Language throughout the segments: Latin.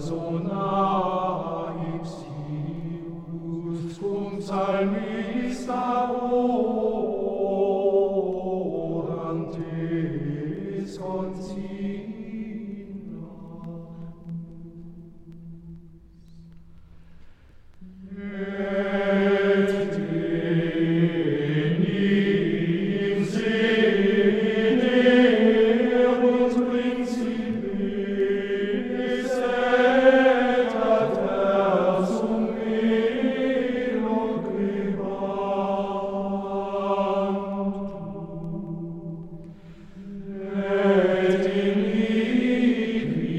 persona ipsius cum psalmista orantes consignas. Et denim senerunt principes et adversum eloquebantur. Et in ibi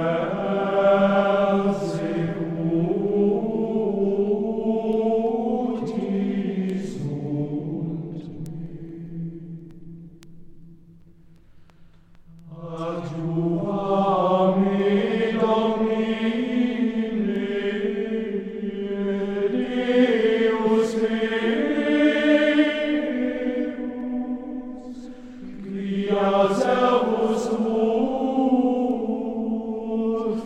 persecutis sunt me. Adjua me, Domine, Deus meus, quia servus tuus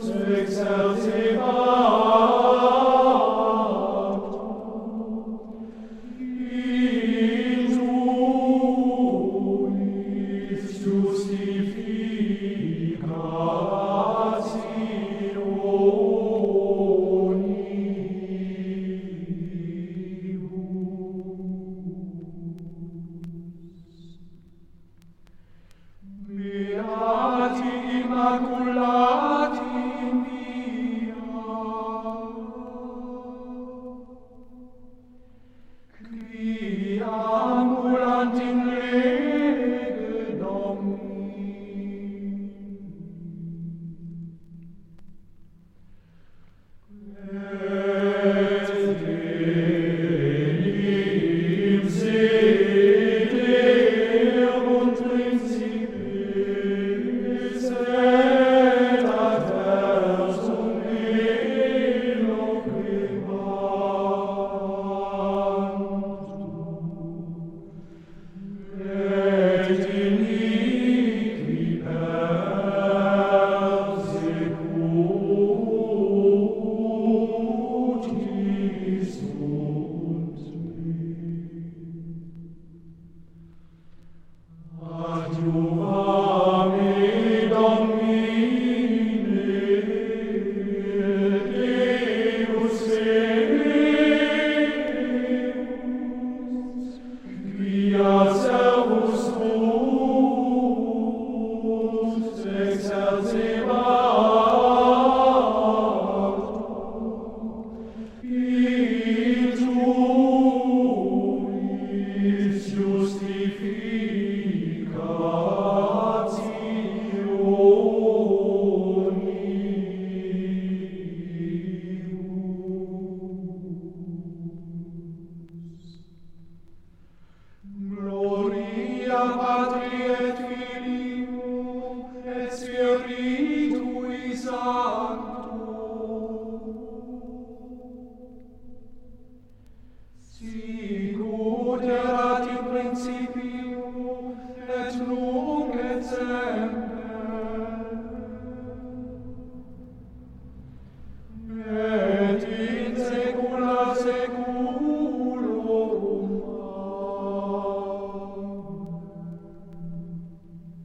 exercebatur, in tuis justificationibus. Beati Immaculati in via, qui ambulant in lege Domini. Et denim senerunt principes et adversum eloquebantur. Et in ibi persecutis sunt me. Adjua me, Domine, Deus meus, quia servus tuus exercebatur, in tuis justificationibus. Gloria Patri et Filio et Spiritui Sancto, sicut erat in principio et nunc et semper et in saecula saeculorum. Amen.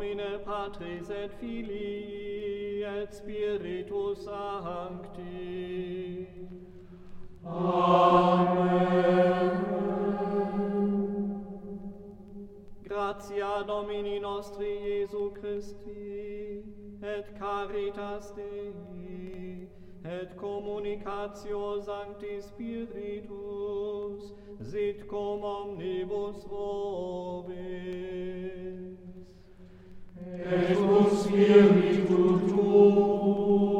nomine Patris et Filii et Spiritus Sancti. Amen. Gratia Domini nostri Iesu Christi, et caritas Dei, et communicatio Sancti Spiritus, sit cum omnibus vobis. Et cum spiritu tuo.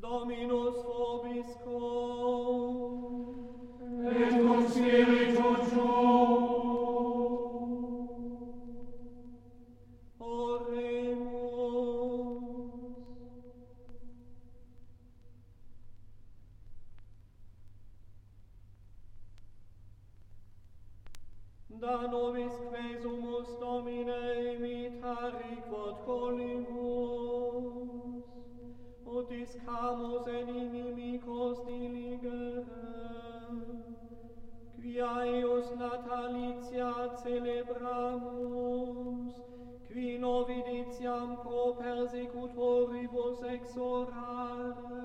Dominus vobiscum. Et cum spiritu tuo. Oremus. Da nobis quesumus Domine imitari quod colimus, ut discamus et inimicos diligere, quia eius natalitia celebramus, qui noviditiam pro persecutoribus exorare,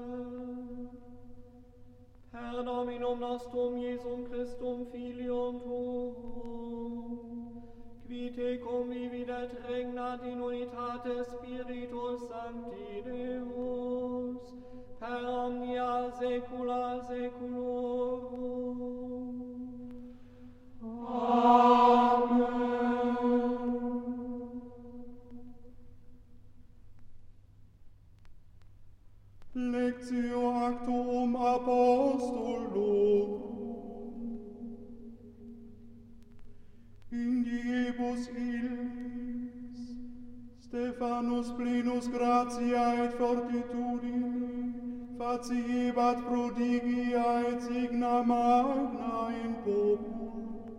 per Dominum nostrum Iesum Christum Filium Tuum, qui tecum vivit et regnat in unitate Spiritus Sancti Deus, per omnia saecula saeculorum. Lectio Actum Apostolorum. In diebus illis Stephanus plenus gratiae et fortitudine faciebat prodigia et signa magna in populo.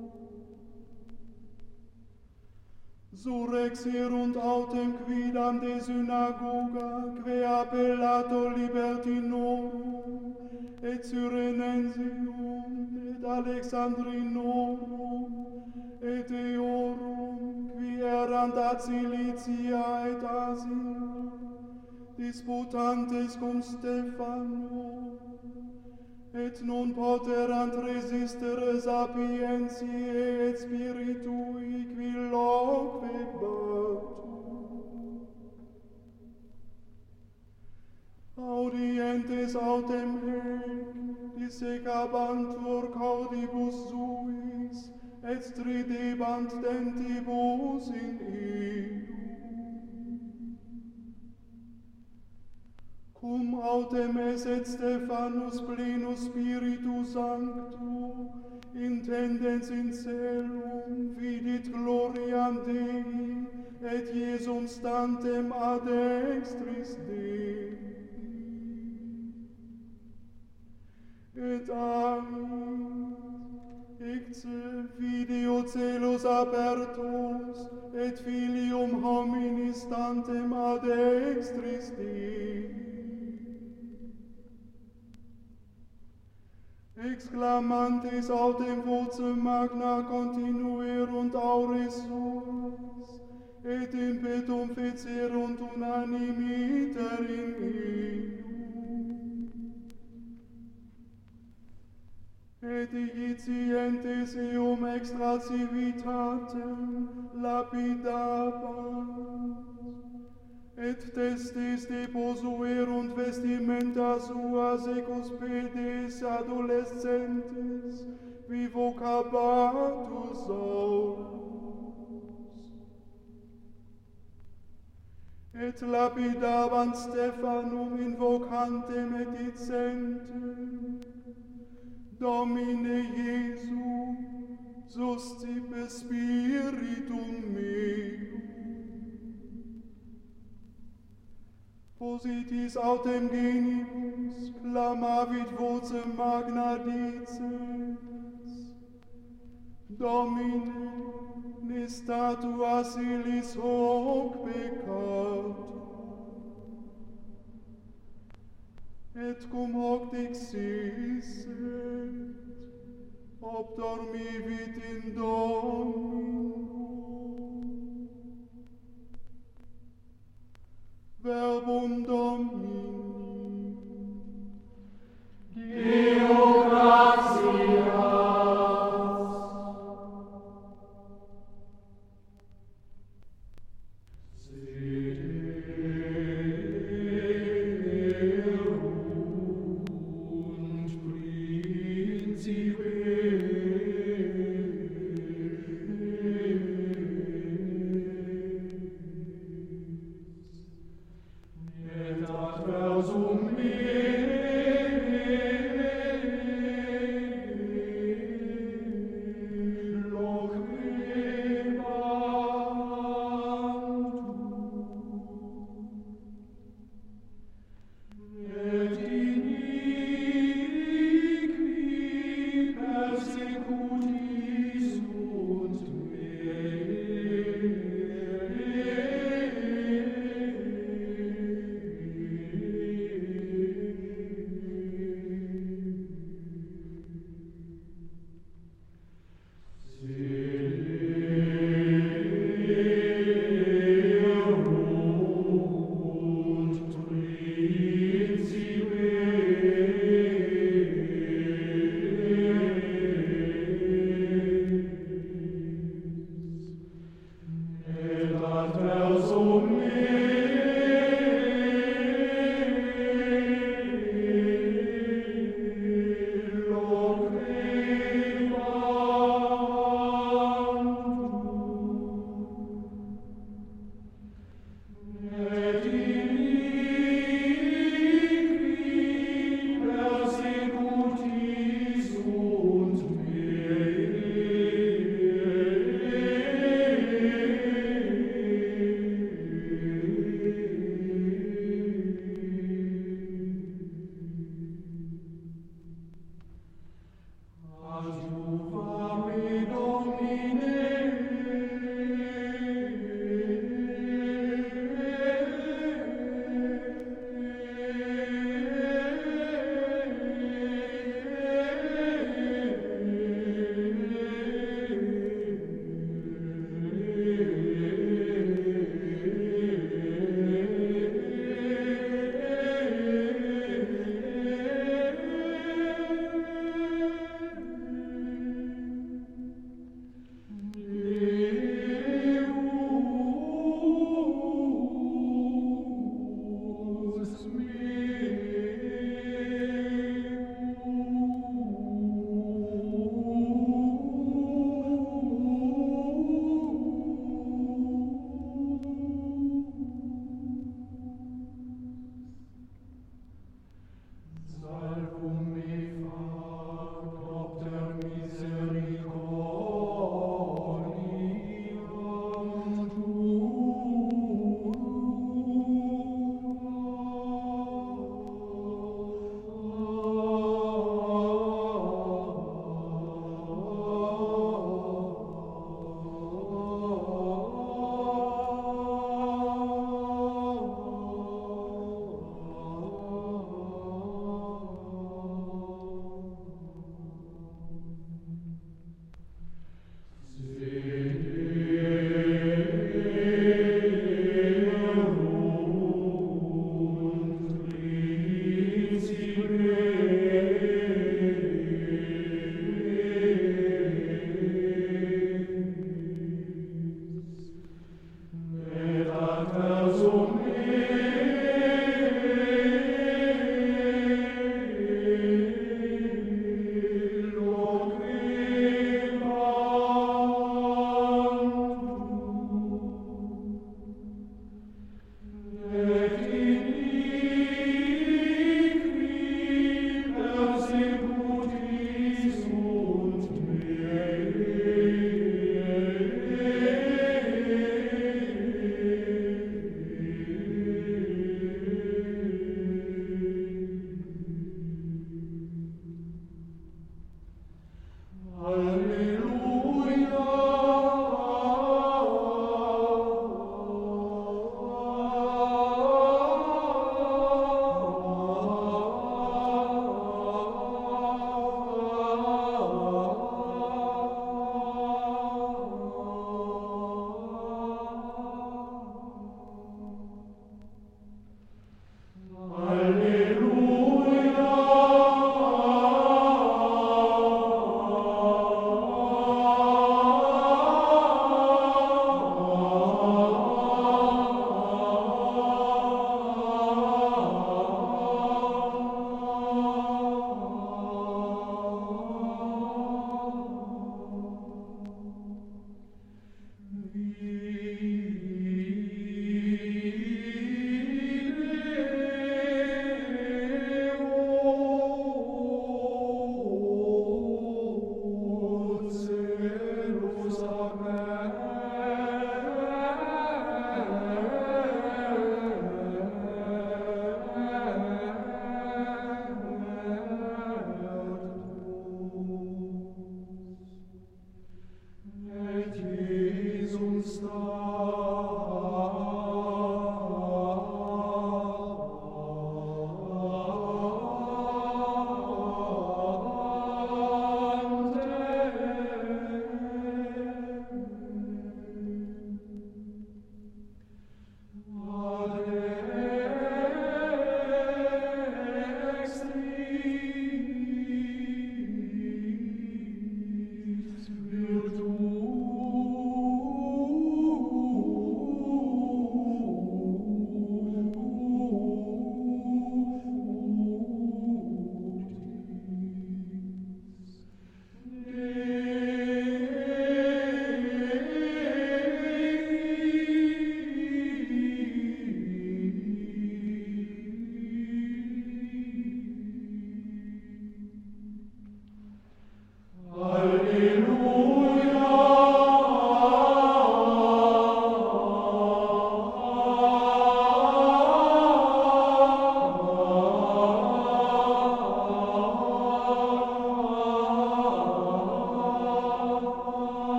Surrexerunt autem quidam de synagoga, que appellato libertinorum, et Cyrenensium, et Alexandrinorum, et Eorum, qui erant ad Cilicia et Asia, disputantes cum Stephano, et non poterant resistere sapientiae et spiritui qui loque batu. Audientes autem hec, dissecabantur caudibus suis, et stridebant dentibus in iu. Cum autem eset Stephanus plenus Spiritu Sancto, intendens in celum, vidit gloriam Dei, et Iesum stantem ad extris Dei. Et ait, icce video celos apertus, et filium homini stantem ad extris Dei. Exclamantes autem vocem magna continuerunt aures suas, et impetum fecerunt unanimiter in iu. Et ejicientes eum extra civitatem lapidabant, et testes deposuerunt vestimenta suas ecus pedes adolescentes, vivocabatus aulus. Et lapidabant Stephanum invocantem et dicentem, Domine Iesu, suscipe spiritum meum. Positis autem genibus clamavit vocem magna dicens, Domine, ne statuas illis hoc peccato. Et cum hoc dixisset, obdormivit in Domino. Verbum Domini. Deo gratias. Et ad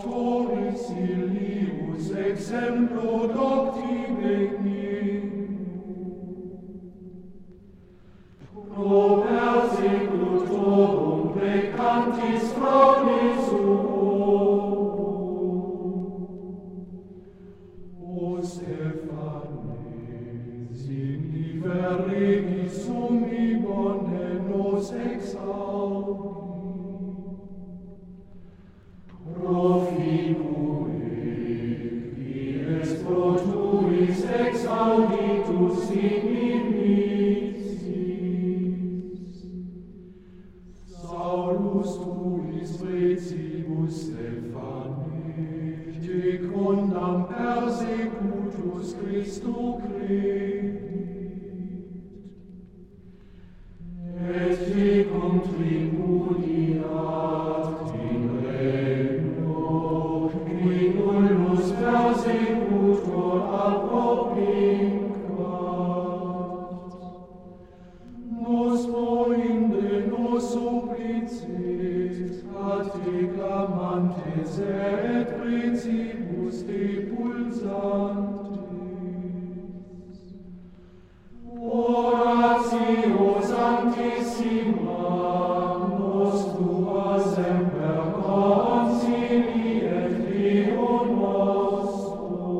doctoris illius exemplo docti benignum, pro persecutorum precantis fraude suorum, o Stephane, signi verregis summi bone nos exaudi, profinue, quies pro tuis exauditus inimicis, Saulus tuis precibus Stephane, decondam persecutus Christo credit, et tecum tribudiat in regno, qui nullus persecutor appropinquat. Nos poinde nos supplicit, ad te clamantes et precibus depulsantes. Oratio sanctissima, nos tua semper concili et Deo nostro.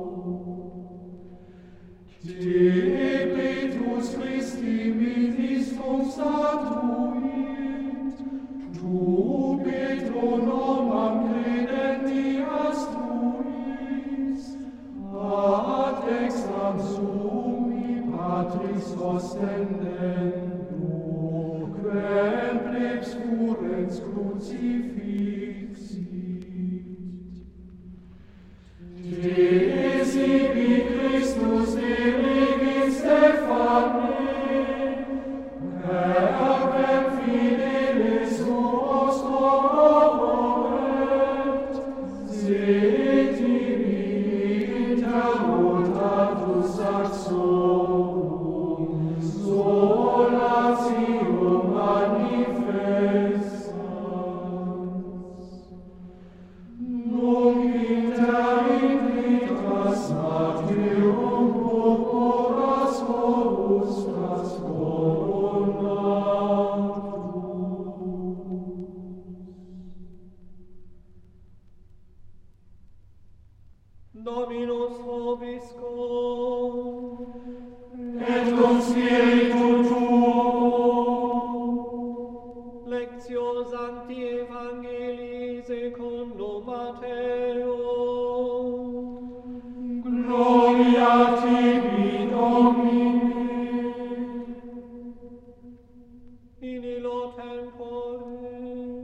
Te ebritus Christi ministrum statuit, tu Petro normam credenti astuis, ad exam summi Patris ostendendo, quem plebs furens crucifixit. Te esibi Christus delegit Stephane, quem fidelis suos corroboret, setibi interrotatus saxorum, solatio manifestans. Nunc inter Mateum corporas robustas coronatus. Dominus vobiscum, Et cum spiritu tuo. Lectio Sancti Evangelii secundum Matteo. Gloria tibi, Domine. In illo tempore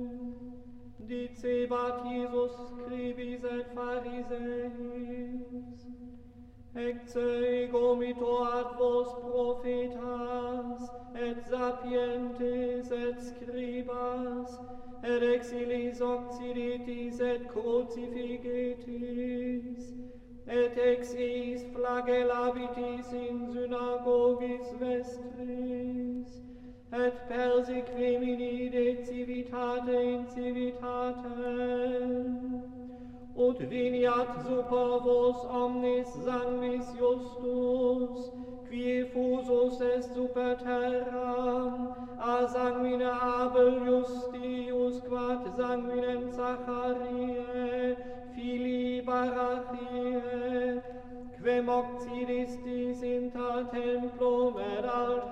dicebat Iesus scribis et Phariseis, ecce ego mito ad vos prophetas, et sapientes, et scribas, et exilis occiditis et crucifigetis, et ex eis flagellabitis in synagogis vestris, et persequemini de civitate in civitatem, ut viniat super vos omnis sanguis justus, qui effusus est super terram, a sanguine Abel Justius, quat sanguinem Zachariae, filii Barachie, quem occidistis inter templum et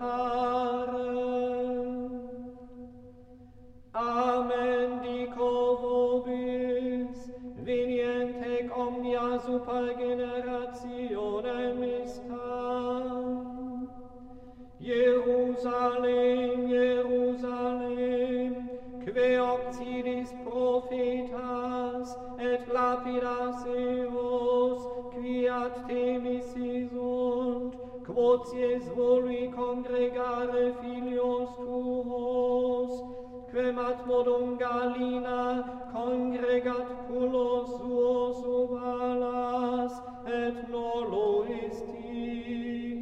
altarem. Amen dico vobis, venient ec omnia super generationem istam. Jerusalem, Jerusalem, que occidis prophetas et lapidas eos, qui ad te missi sunt, quoties volui congregare filios tuos, quem ad modum Galina congregat pulos suos sub alas, et nolo isti.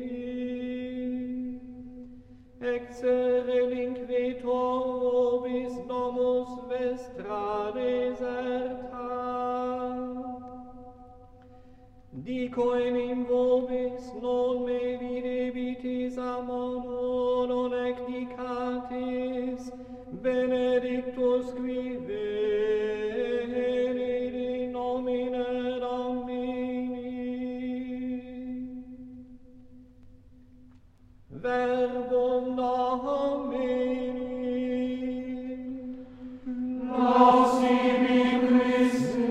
Ecce relinquetor vobis nomus vestra deserta, coenim vobis non me videbitis amor non ecdicatis, benedictus qui venit in nomine Domini. Verbum Domini. Laus sibi Christe.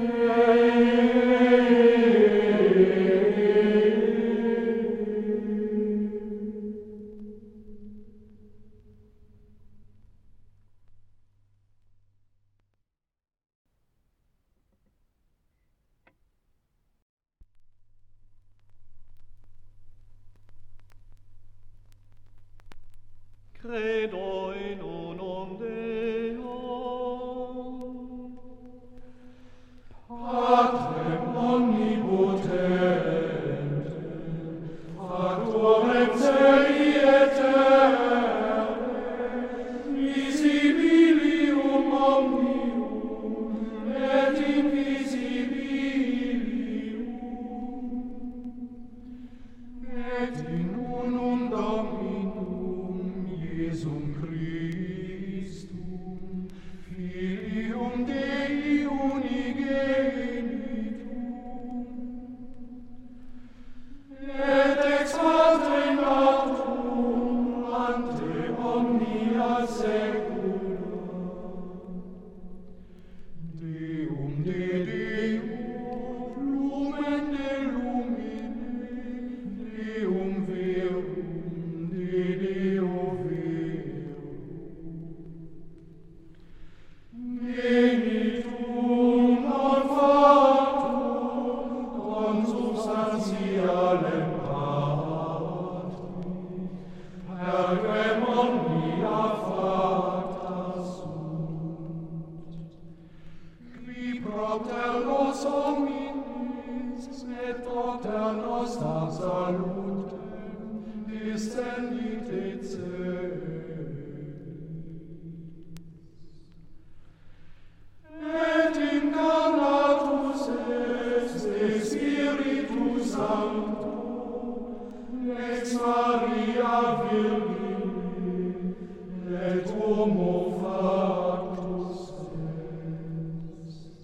Credo in unum Deo, Patrem omnipotentem, Factorem celi et terrae, visibilium omnium et invisibilium, et in unum Dominum Iesum Christum, Filium Dei unigenitum, et ex Patre natum ante omnia saecula, Deum de Deo, lumen de lumine, Deum verum de Deo verum. Genitum non factum consubstantialem Patri, perquem omnia facta sunt. Qui propter nos hominis et propter nostram salutem descendit et et incarnatus est de Spiritus Sancto, ex Maria Virgine, et homo factus est.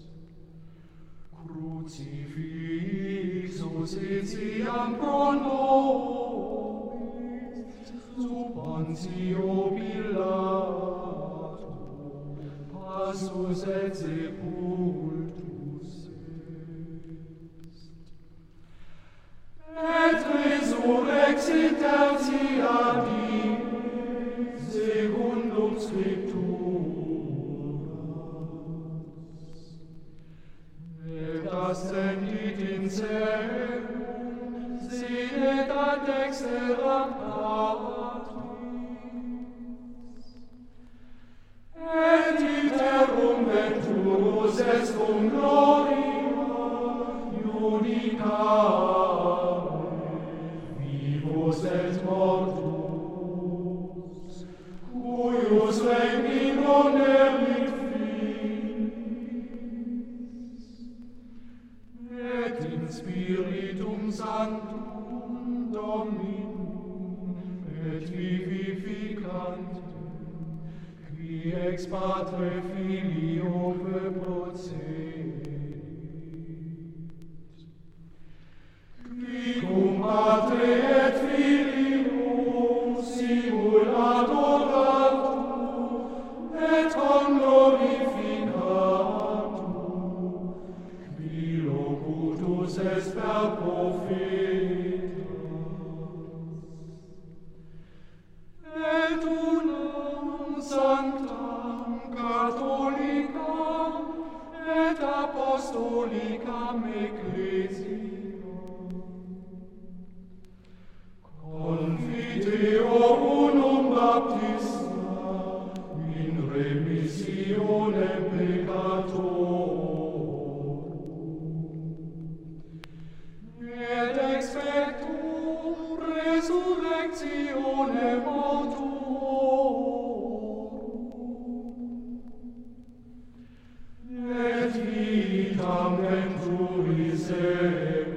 Crucifixus etiam pro nobis, sub Pontio Pilato, passus et sepultus est. Et resurrexit tertia die, secundum Scripturas, et ascendit in caelum, sidet ad dexteram Patris, et iterum venturus est cum gloria judicare vivos et mortus, cuius regni non erit finis, et in Spiritum Sanctum Dominum et vivificantem, qui ex Patre Filio procedit, qui cum Patre et Filio simul adoratur et glorificatur, qui locutus est per prophetas, et unam sanctam catholicam et apostolicam ecclesiam, confiteo unum baptisma in remissionem peccatorum, et expectum resurrectionem mortuorum, et vitam venturis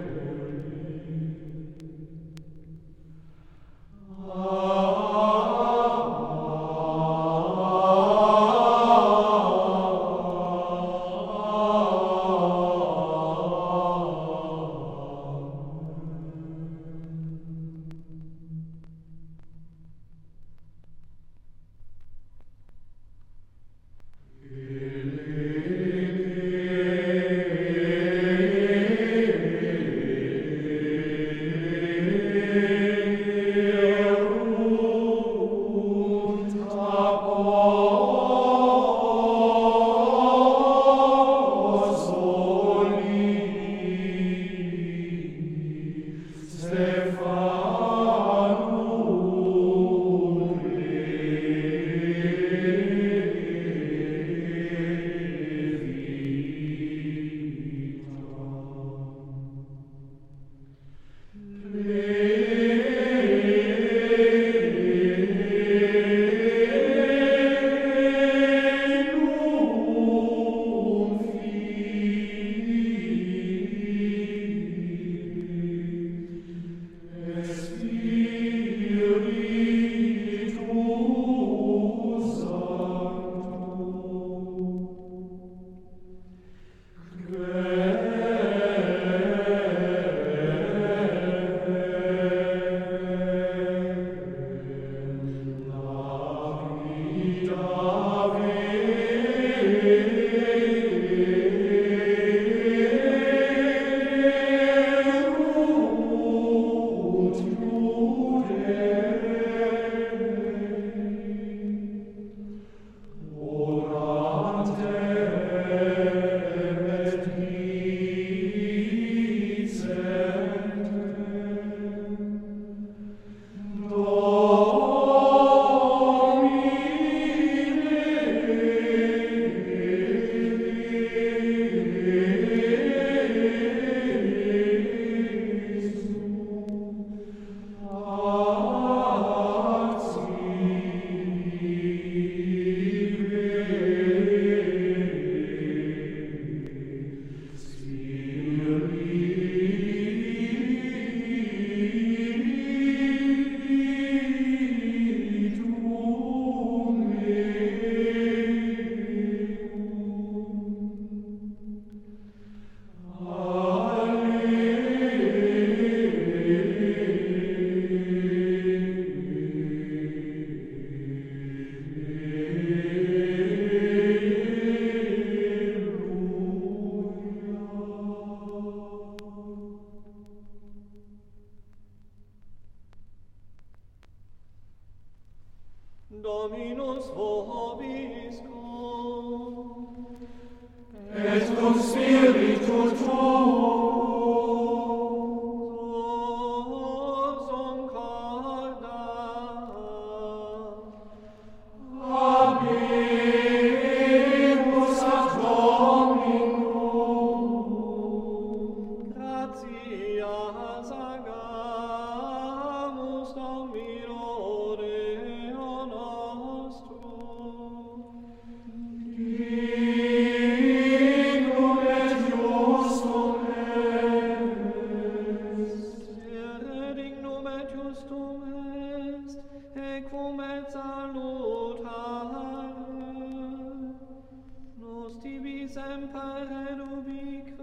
et ubique,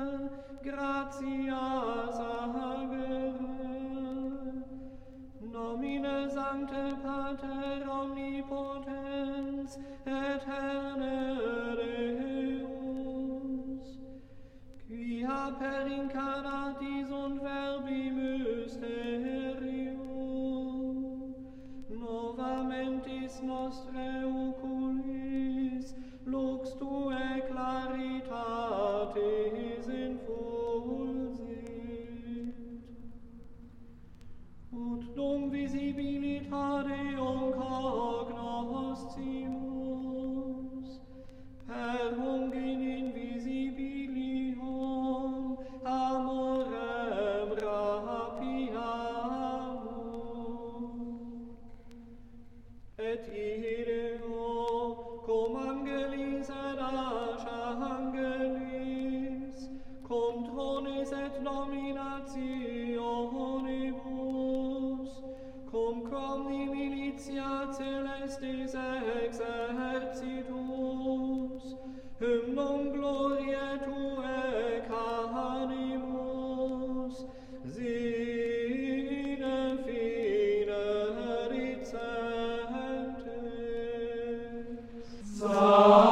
gratia sagere. Nomine Sancte Pater omnipotens, eterne Deus, quia per incarnatis und verbi mysterium, novamentis nostre oculis, lux tuae claritatis infulsit, ut dum visibilitateum cognoscimus, per hunc in invisibilium amorem rapiamur, et ideo cum angelis et archangelis, cum trones et dominationibus, cum quamni militia celestis exercitus, hymnum gloriae tuae canimus, sine fine dicentes.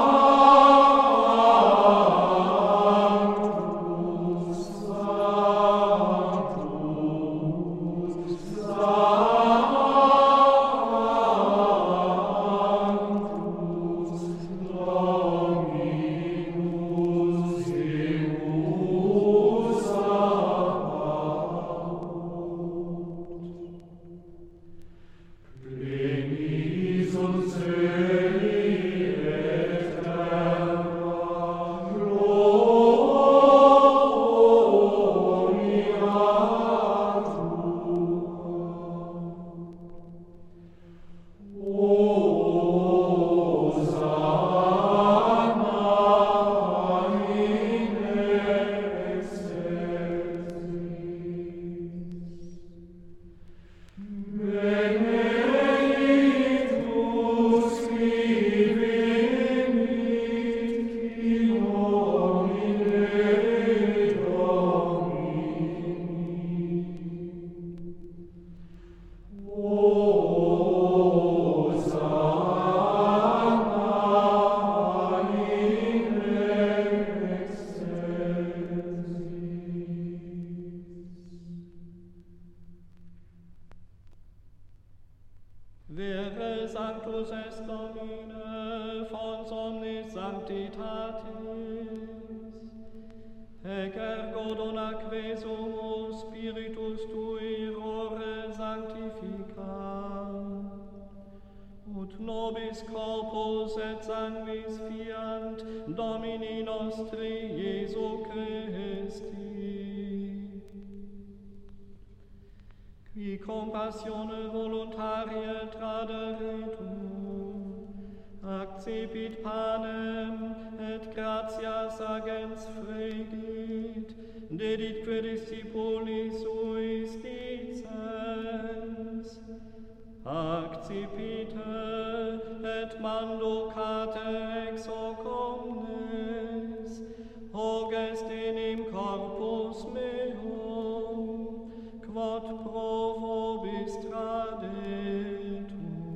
Vere sanctus est Domine, fons omnis sanctitatis, ec ergo donaque sumus Spiritus Tui rore sanctifica, ut nobis corpus et sanguis fiant Domini nostri Iesu Christi, qui compassione voluntaria traderetur, accipit panem et gratias agens fregit, deditque discipulis suis dicens, accipite et mandocate ex hoc omnes, hoc est enim corpus meum, quod pro vobis tradetur.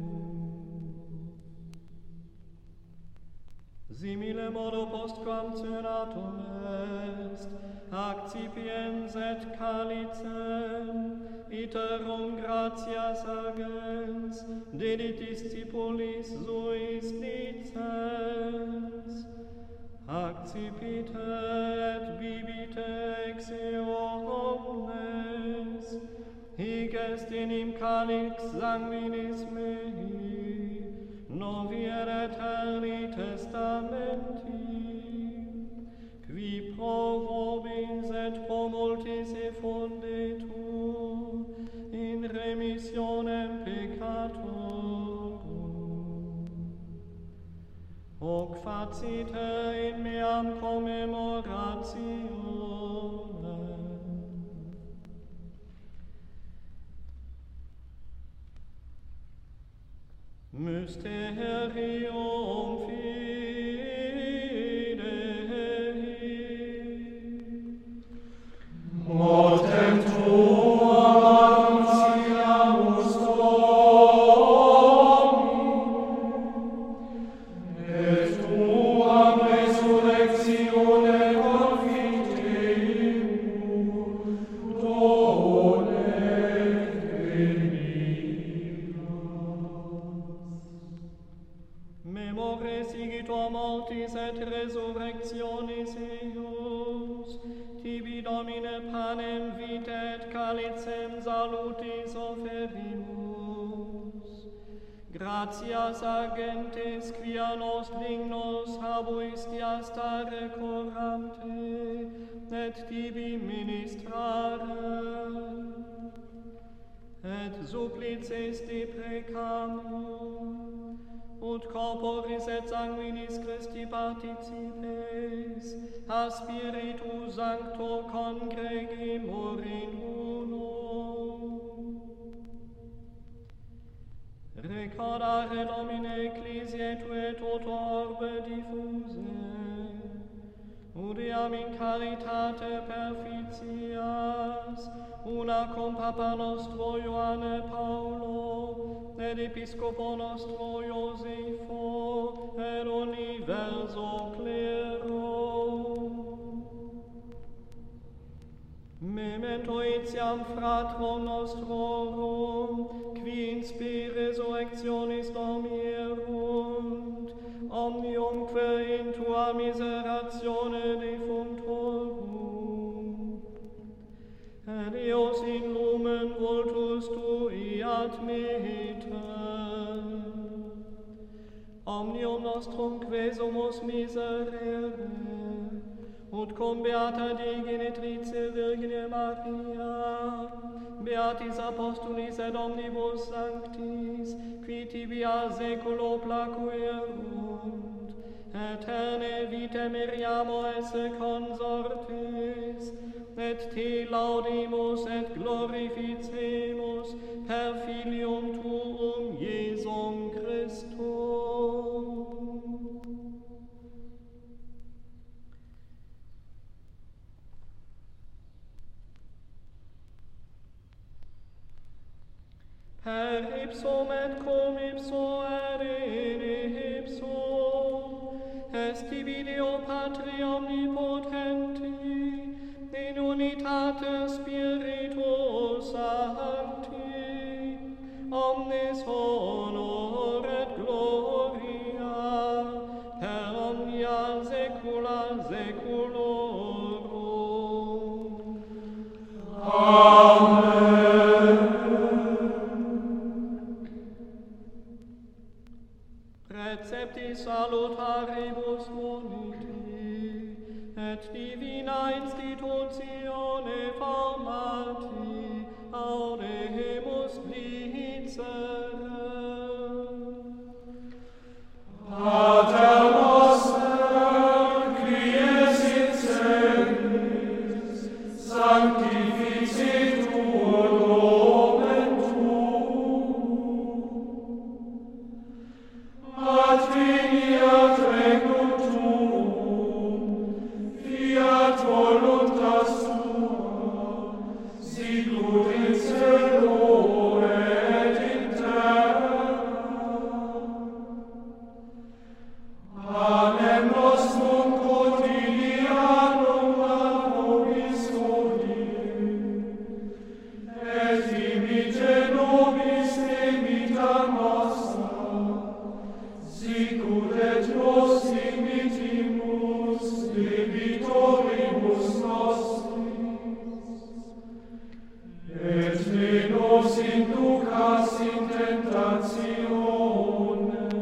Simile modo postquam cenatum est, accipiens et calicem, iterum gratias agens, dedit discipulis suis dicens, accipite et bibite ex eo omnes, hic est enim calix sanguinis mei, novier aeterni testamenti, qui pro vobis et pro multis effundetur in remissionem peccatorum. Hoc facite in meam commemorationem. Mysterium fidei. resurrectionis eius, tibi Domine panem vitae et calicem salutis oferimus. Gratias agentes quia nos dignos habuistias stare coramte, et tibi ministrare. Et supplices deprecamur, ut corporis et sanguinis Christi participes, a Spiritu Sancto congregimur in uno. Recordare Domine Ecclesiae Tue toto orbe diffuse, udiam in caritate perficias, una cum Papa nostro Ioanne Paulo, ed Episcopo nostro Iosifo, ed universo clero. Memento etiam fratrum nostrorum, qui in spe resurrectionis dormierunt, omniumque in tua miseratione defunctorum. Et eos in lumen vultus tui admitte. Omnium nostrum quesumus miserere, ut cum beata Dei genitrice Virgine Maria, beatis apostolis et omnibus sanctis, qui tibia seculo placuerunt, eterne vitae meriamo esse consortes, et te laudimus et glorificemus per Filium Tuum Iesum Christum. Per ipsum et cum ipso et in ipso, est tibi Deo Patri omnipotenti, in unitate Spiritus Sancti, omnis honor et gloria, per omnia saecula saeculorum. Amen. Preceptis salutaribus moniti, et divina institutione formati, audemus dicere. Pater noster, qui es in celis, sanctificetur nomen tuum. Adveniat regnum tuum, fiat voluntas tua, sicut in cielo et in terra. Panem nostrum quotidianum da nobis hodie, et dimitte nobis debita nostra, sicut et nos dimittimus debitoribus nostris. Et ne nos inducas in tentationem,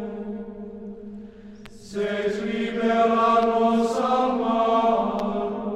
sed libera nos a malo.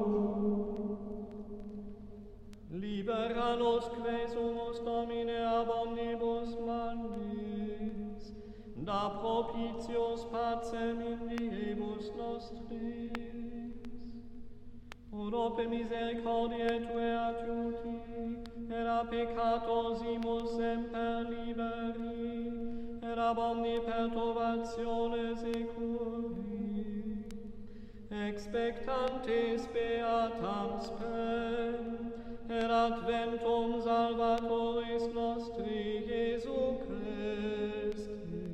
Libera nos quesumus Domine ab omnibus malis, da propitios pacem in diebus nostris. Ut ope misericordiae Tue adjuti, et a peccatosimus semper liberi, et ab omni perturbatione securi, expectantes beatam spem, et adventum Salvatoris nostri Iesu Christi.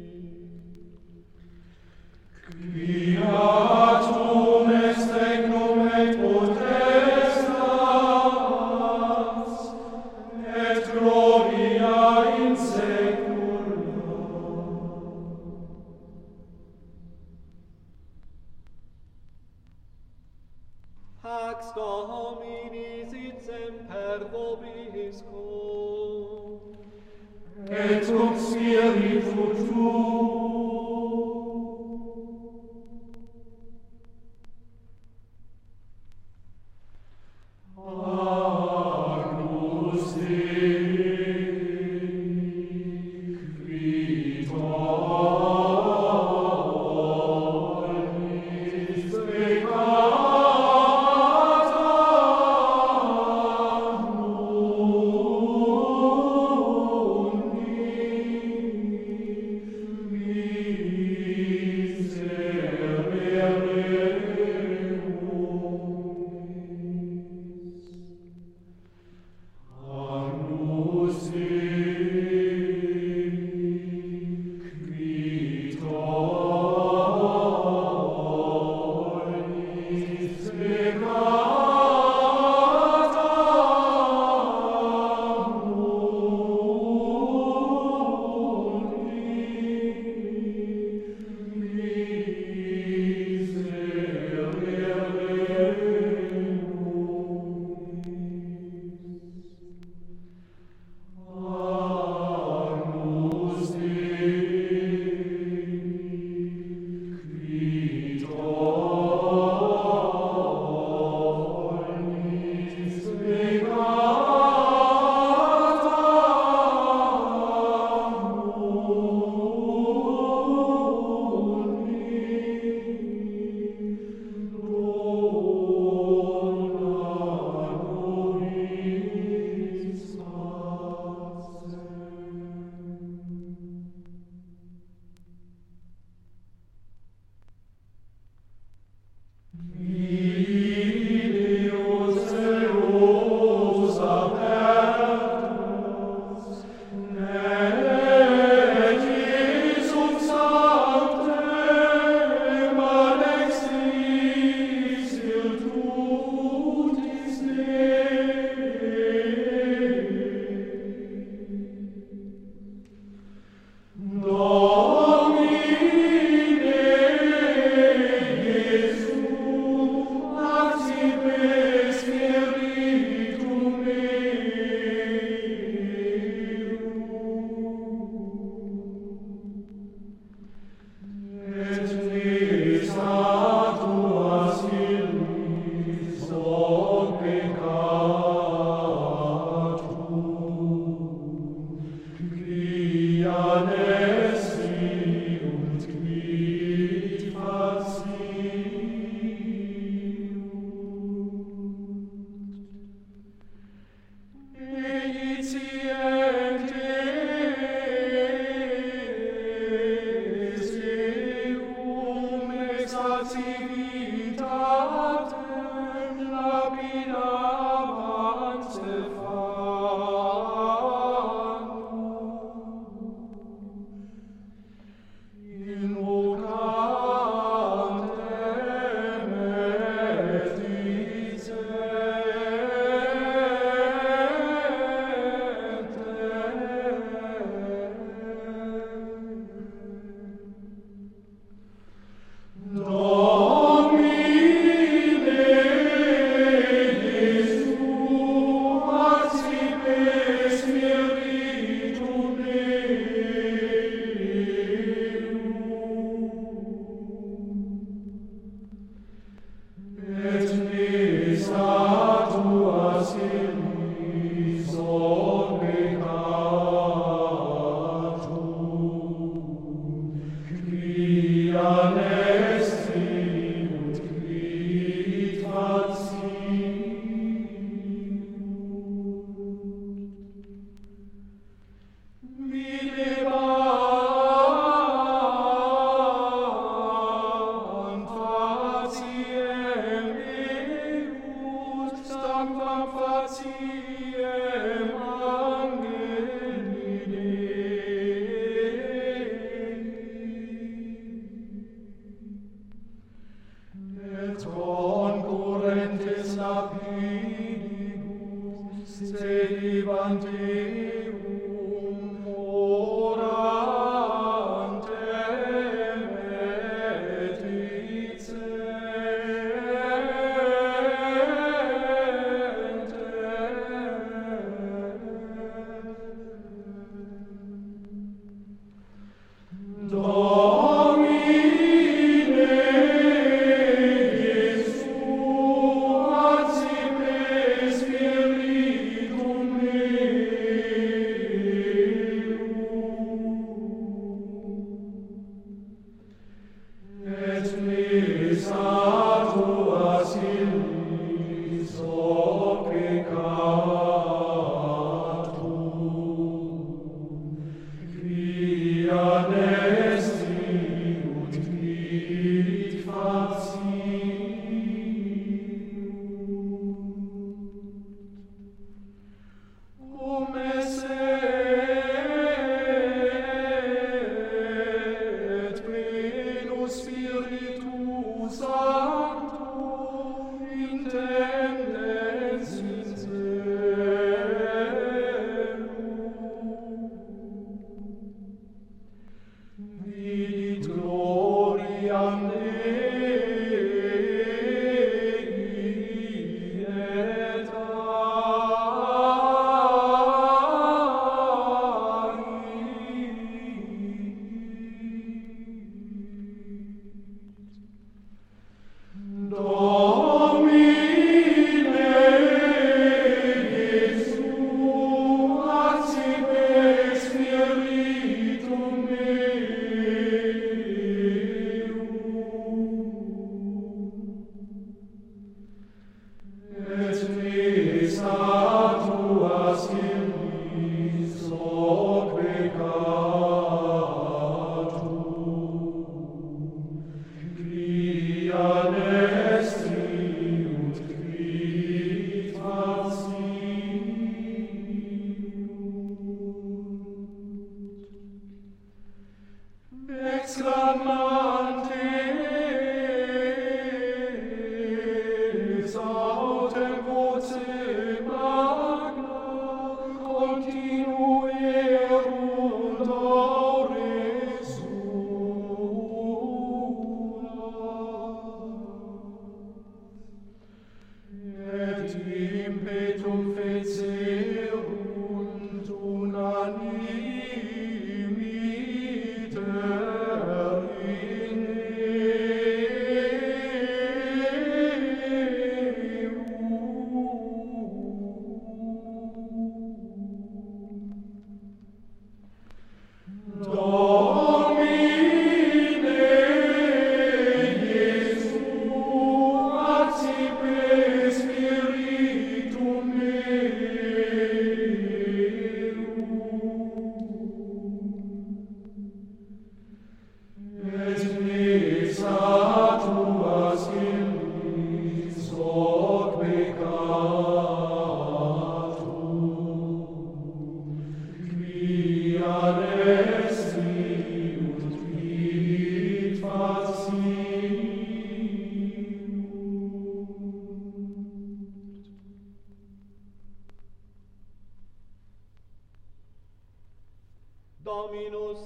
Quia tuum est regnum et potestas, et gloria in saecula. Pax Domini sit semper vobiscum. Et cum spiritu tuo. Agnus Dei, qui tollis peccata Domine Iesu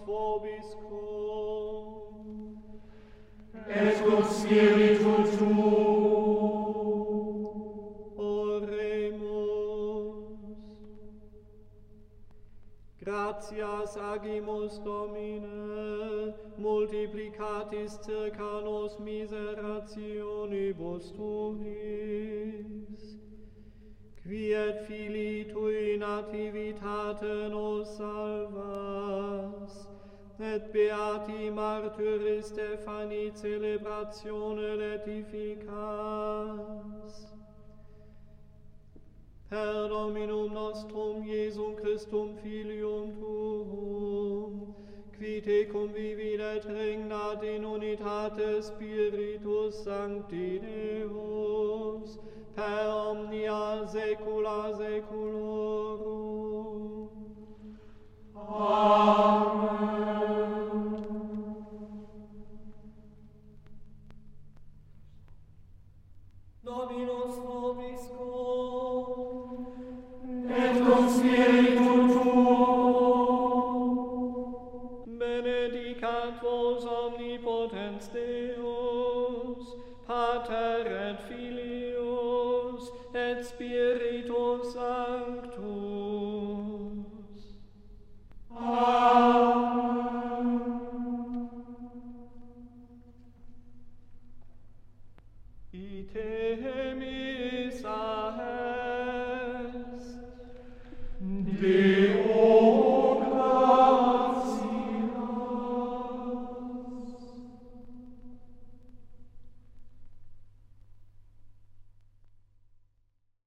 vobiscum. Et cum spiritu tuo. Oremus. Gratias agimus Domine, multiplicatis circa nos miserationibus tuis, qui et Filii Tui nativitate nos salvas, et beati martyris Stephani celebratione letificas. Per Dominum nostrum Iesum Christum Filium Tuum, qui tecum vivit et regnat in unitate Spiritus Sancti Deus, per omnia saecula saeculorum. Amen. Dominus vobiscum. Et cum spiritu tuo. Benedicat vos omnipotens Deus, Pater et Filius et Spiritus Sanctus. Amen. Ite missa est. Deo